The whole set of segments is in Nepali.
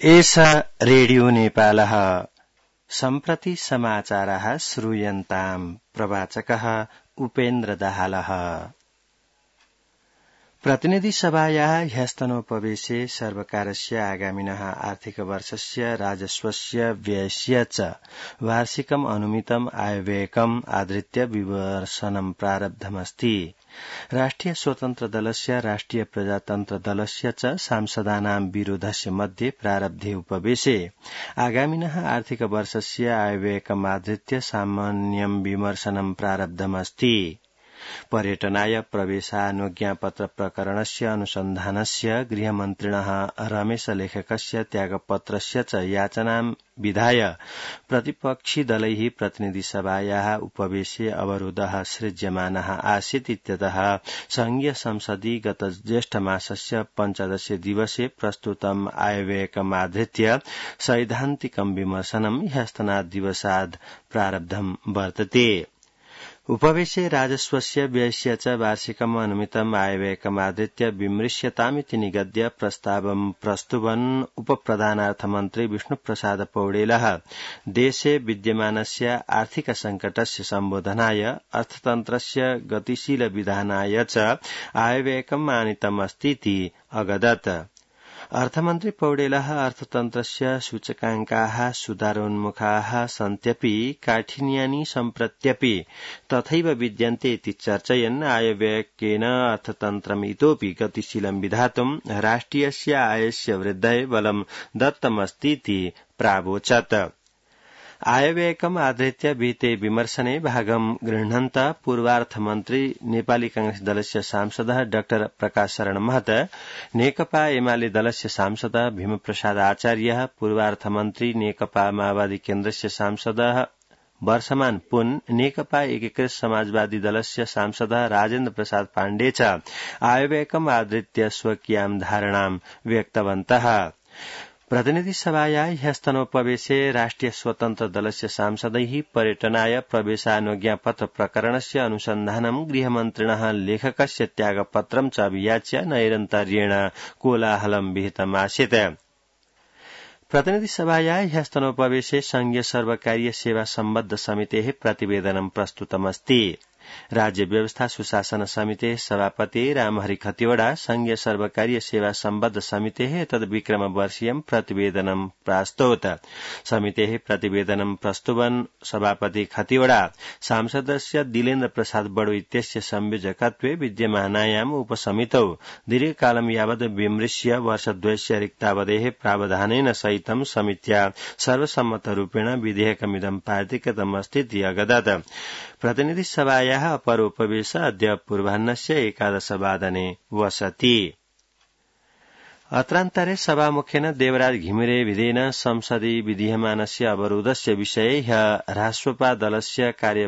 एषा रेडियो नेपालः सम्प्रति समाचारः श्रूयन्ताम् प्रवाचकः उपेन्द्र दाहालः। प्रतिनिधिसभायाः ह्यस्तनोपवेशे सर्वकारस्य आगामिनः आर्थिकवर्षस्य राजस्वस्य व्ययस्य च वार्षिकम् अनुमितम् आयव्ययकम् आधृत्य विमर्शनम् प्रारब्धमस्ति। राष्ट्रिय स्वतन्त्र दलस्य राष्ट्रिय प्रजातन्त्र दलस्य च सांसदानां विरोधस्य मध्ये प्रारब्धे उपवेशे आगामिनः आर्थिकवर्षस्य आयव्ययकम् आधृत्य सामान्यं विमर्शनं प्रारब्धमस्ति। पर्यटनाय प्रवेशानुज्ञापत्र प्रकरणस्य अनुसन्धानस्य गृहमन्त्रिणः रमेशलेखकस्य त्यागपत्रस्य च याचनां विधाय प्रतिपक्षिदलैः प्रतिनिधिसभायाः उपवेशे अवरोधः सृज्यमानः आसीत् इत्यतः संघीय संसदि गत ज्येष्ठमासस्य 15 दिवसे प्रस्तुतम् आयव्ययकमाधृत्य सैद्धान्तिकं विमर्शनं ह्यस्तनात् दिवसात् प्रारब्धं वर्तते। उपवेशे राजस्वस्य व्ययस्य च वार्षिकम् अनुमितम् आयव्ययकमाधृत्य विमृश्यतामिति निगद्य प्रस्तावं प्रस्तुवन् उपप्रधानार्थमन्त्री विष्णुप्रसाद पौडेलः देशे विद्यमानस्य आर्थिक संकटस्य सम्बोधनाय अर्थतन्त्रस्य गतिशील विधानाय च आयव्ययकम् आनीतमस्तीति अगदत्। अर्थमन्त्री पौडेलः अर्थतन्त्रस्य सूचकाङ्काः सुधारोन्मुखाः सन्त्यपि काठिन्यानि सम्प्रत्यपि तथैव विद्यन्ते इति चर्चयन् आयव्ययकेन अर्थतन्त्रम् इतोऽपि गतिशीलं विधातुम् राष्ट्रियस्य आयस्य वृद्धये बलं दत्तमस्तीति प्रावोचत्। आयव्ययकम् आधृत्य विहिते विमर्शने भागं गृह्णन्त पूर्वार्थमन्त्री नेपाली कांग्रेस दलस्य सांसदः डाक्टर प्रकाश शरण महत, नेकपा एमाले दलस्य सांसदः भीमप्रसाद आचार्यः, पूर्वार्थमन्त्री नेकपा माओवादी केन्द्रस्य सांसदः वर्षमान पुन, नेकपा एकीकृत समाजवादी दलस्य सांसदः राजेन्द्र प्रसाद पाण्डे च आयव्ययकम् आधृत्य स्वकीयां धारणां व्यक्तवन्तः। प्रतिनिधिसभायाः ह्यस्तनोपवेशे राष्ट्रिय स्वतन्त्र दलस्य सांसदैः पर्यटनाय प्रवेशानुज्ञापत्र प्रकरणस्य अनुसन्धानं गृहमन्त्रिणः लेखकस्य त्यागपत्रं च अभियाच्य नैरन्तर्येण कोलाहलं विहितमासीत्। प्रतिनिधिसभायाः ह्यस्तनोपवेशे संघीय सर्वकारीय सेवा सम्बद्ध समितेः प्रतिवेदनं प्रस्तुतमस्ति। राज्य व्यवस्था सुशासन समितेः सभापति रामहरि खतिवड़ा संघीय सर्वकारीय सेवा सम्बद्ध समितेः एतद् विक्रमवर्षीयं प्रतिवेदनं प्रास्तोत्। समितेः प्रतिवेदनं प्रस्तुवन् सभापति खतिवड़ा सांसदस्य दिलेन्द्र प्रसाद बडो इत्यस्य संयोजकत्वे विद्यमानायाम् उपसमितौ दीर्घकालं यावत् विमृश्य वर्षद्वयस्य रिक्तावधेः प्रावधानेन सहितं समित्या सर्वसम्मतरूपेण विधेयकमिदं पारितकृतमस्तीति अगदत्। प्रतिनिधिसभायाः अपरोपवेश अद्य पूर्वाह्नस्य 11:00 वसति। अत्रान्तरे सभामुखेन देवराज घिमिरे विधेन संसदि विधीयमानस्य अवरोधस्य विषये ह्यः राष्ट्रपा दलस्य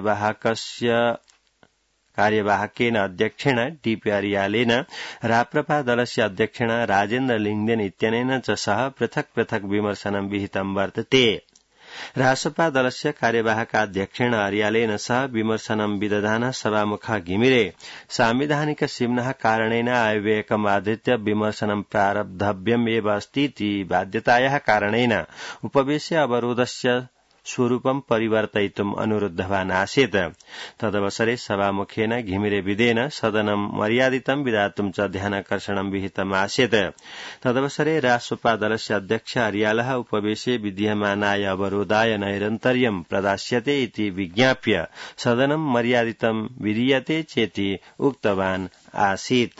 कार्यवाहकेन अध्यक्षेण डीपी अर्यालेन राप्रपा दलस्य अध्यक्षेण राजेन्द्र लिङ्गदेन इत्यनेन च सह पृथक् पृथक् विमर्शनं विहितं वर्तते। राष्ट्रपा दलस्य कार्यवाहकाध्यक्षेण अर्यालेन सह विमर्शनं विदधानः सभामुखः घिमिरे सांविधानिक सीम्नः कारणेन आयव्ययकम् आधृत्य विमर्शनं प्रारब्धव्यमेव अस्तीति बाध्यतायाः कारणेन उपवेशे अवरोधस्य स्वरूपं परिवर्तयितुम् अनुरुद्धवान् आसीत्। तदवसरे सभामुखेन घिमिरे विधेन सदनं मर्यादितं विधातुं च ध्यानाकर्षणं विहितम् आसीत्। तदवसरे राष्ट्रपा दलस्य अध्यक्ष अर्यालः उपवेशे विद्यमानाय अवरोधाय नैरन्तर्यं प्रदास्यते इति विज्ञाप्य सदनं मर्यादितं विधीयते चेति उक्तवान् आसीत्।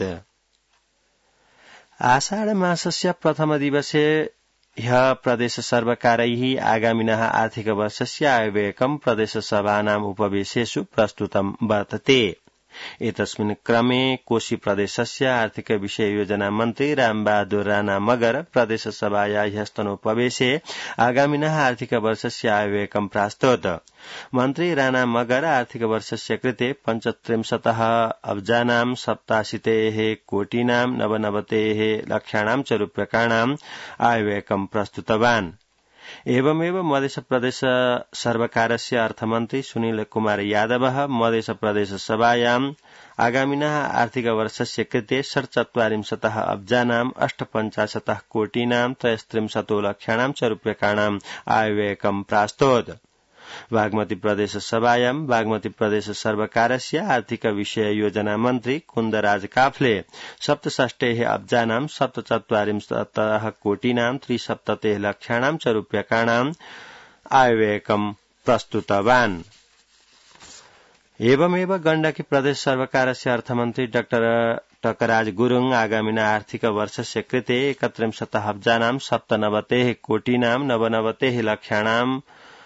आषाढ मासस्य प्रथम दिवसे ह्यः प्रदेश सर्वकारैः आगामिनः आर्थिक वर्षस्य आयव्ययकं प्रदेशसभानाम् उपवेशेषु प्रस्तुतं वर्तते। एतस्मिन् क्रमे कोशी प्रदेशस्य आर्थिक विषय योजना मन्त्री रामबहादुर राणा मगर प्रदेशसभायाः ह्यस्तनोपवेशे आगामिनः आर्थिक वर्षस्य आयव्ययकं प्रास्तोत्। मन्त्री राणा मगर आर्थिक वर्षस्य कृते 35 अब्जानां 87 कोटीनां 99 लक्षाणां च रूप्यकाणां आयव्ययकं प्रस्तुतवान्। एवमेव मध्य प्रदेश सर्वकारस्य अर्थमन्त्री सुनील कुमार यादवः मध्य प्रदेश सभायाम् आगामिनः आर्थिकवर्षस्य कृते 47 अब्जानां 850 कोटीनां 33 लक्षाणां च रूप्यकाणां आयव्ययकं प्रास्तोत्। बागमती प्रदेश सभायां बागमती प्रदेश सर्वकारस्य आर्थिक विषय योजना मन्त्री कुन्दराज काफले 67 अब्जानां 47 कोटीनां 73 लक्षाणां च रूप्यकाणां आयव्ययकं प्रस्तुतवान्। एवमेव गण्डकी प्रदेश सर्वकारस्य अर्थमन्त्री डाक्टर टकराज गुरुङ आगामिना आर्थिक वर्षस्य कृते 31 अब्जानां 97 कोटीनां 99 लक्षाणां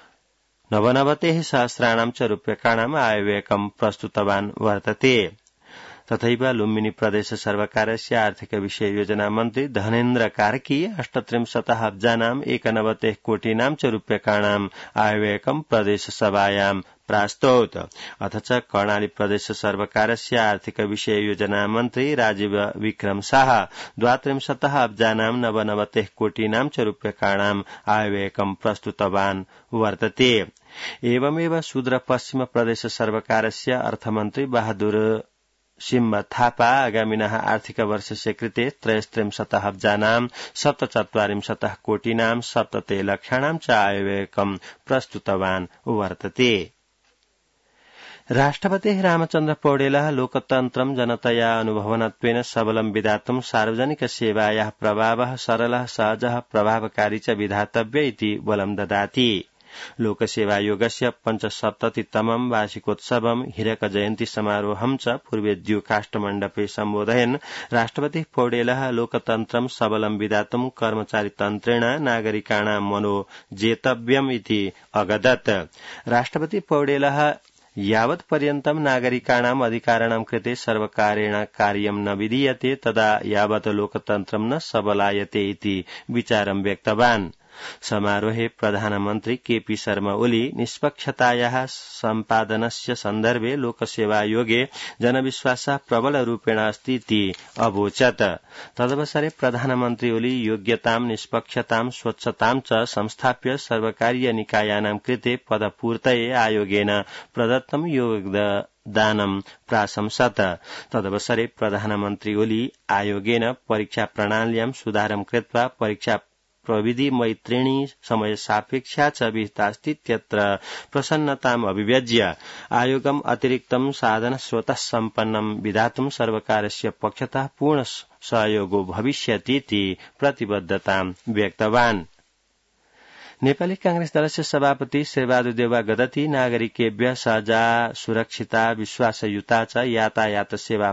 99 सहस्राणां च रूप्यकाणां आयव्ययकं प्रस्तुतवान् वर्तते। तथैव लुम्बिनी प्रदेश सर्वकारस्य आर्थिक विषय योजना मन्त्री धनेन्द्र कार्की 38 अब्जानां 91 कोटीनां च रूप्यकाणां आयव्ययकं प्रदेश सभायां प्रास्तौत। अथ च कर्णाली प्रदेश सर्वकारस्य आर्थिक विषय योजना मन्त्री राजीव विक्रम शाह 32 अब्जानां 99 कोटीनां च रूप्यकाणां आयव्ययकं प्रस्तुतवान् वर्तते। एवमेव सुदूर पश्चिम प्रदेश सर्वकारस्य अर्थमन्त्री बहादुर सिंह थापा आगामिनः आर्थिक वर्षस्य कृते 33 अब्जानां 47 कोटीनां 70 लक्षाणां च आयव्ययकं प्रस्तुतवान् वर्तते। राष्ट्रपतिः रामचन्द्र पौडेलः लोकतन्त्रं जनतया अनुभवनत्वेन सबलं विधातुं सार्वजनिकसेवायाः प्रभावः सरलः सहजः प्रभावकारी च विधातव्य इति बलं ददाति। लोकसेवायोगस्य 75तमं वार्षिकोत्सवं हीरक जयन्ती समारोहं च पूर्वेद्यु काष्ठमण्डपे सम्बोधयन् राष्ट्रपतिः पौडेलः लोकतन्त्रं सबलं विधातुं कर्मचारीतन्त्रेण नागरिकाणां मनो जेतव्यम् इति अगदत्। राष्ट्रपतिः पौडेलः यावत् पर्यन्तं नागरिकाणाम् अधिकाराणां कृते सर्वकारेण कार्यं न विधीयते तदा यावत् लोकतन्त्रं न सबलायते इति विचारं व्यक्तवान्। समारोहे प्रधानमन्त्री केपी शर्मा ओली निष्पक्षतायाः सम्पादनस्य सन्दर्भे लोकसेवायोगे जनविश्वासः प्रबलरूपेण अस्ति इति अवोचत्। तदवसरे प्रधानमन्त्री ओली योग्यतां निष्पक्षतां स्वच्छतां च संस्थाप्य सर्वकारीय निकायानां कृते पदपूर्तये आयोगेन प्रदत्तं योगदानं प्राशंसत। तदवसरे प्रधानमन्त्री ओली आयोगेन परीक्षा प्रणाल्यां सुधारं कृत्वा परीक्षा प्रविधि मैत्रिणी समय सापेक्षा च विहितास्तीत्यत्र प्रसन्नताम् अभिव्यज्य आयोगम् अतिरिक्तं साधनस्रोतः सम्पन्नं विधातुं सर्वकारस्य पक्षतः पूर्ण सहयोगो भविष्यतीति प्रतिबद्धतां व्यक्तवान्। नेपाली कांग्रेस दलस्य सभापति शेरबहादुर देउवा गदती नागरिकेभ्यः सहजा सुरक्षिता विश्वासयुता च यातायात सेवा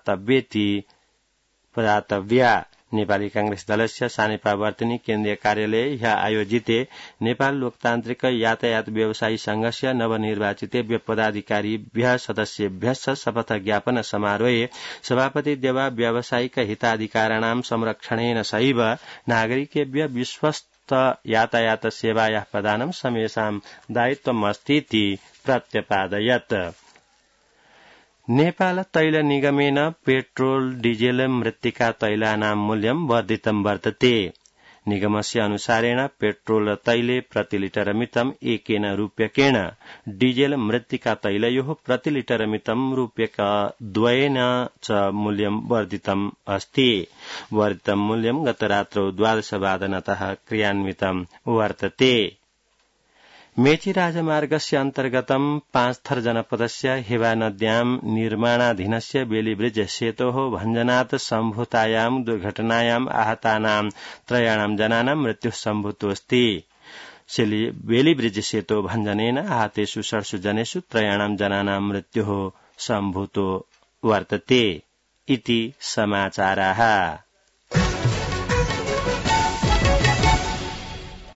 प्रदातव्या। नेपाली कांग्रेस दलस्य सानेपावर्तनी केन्द्रीय कार्यालये ह्यः आयोजिते नेपाल लोकतान्त्रिक यातायात व्यवसायी संघस्य नवनिर्वाचितेभ्य पदाधिकारीभ्यः सदस्येभ्यश्च शपथ ज्ञापन समारोहे सभापति देउवा व्यावसायिक हिताधिकाराणां संरक्षणेन सहैव नागरिकेभ्यः विश्वस्त यातायात सेवायाः प्रदानं समेषां दायित्वमस्तीति प्रत्यपादयत्। नेपाल तैल निगमेन पेट्रोल डीजेल मृत्तिका तैलानां मूल्यं वर्धितं वर्तते। निगमस्य अनुसारेण पेट्रोल तैले प्रति लिटर मितं एकेन रूप्यकेण डीजेल मृत्तिका तैलयोः प्रति लिटर मितं रूप्यकद्वयेन च मूल्यं वर्धितम् अस्ति। वर्धितं मूल्यं गतरात्रौ 12 वादनतः क्रियान्वितं वर्तते। मेची राजमार्गस्य अन्तर्गतं पाँचथर जनपदस्य हेवा नद्यां निर्माणाधीनस्य बेलीब्रिज सेतोः भञ्जनात् सम्भूतायां दुर्घटनायां आहतानां 3 जनानां मृत्युः सम्भूतोऽस्ति। बेलीब्रिज सेतो भञ्जनेन आहतेषु 6 जनेषु 3 जनानां मृत्युः सम्भूतो वर्तते इति समाचाराः।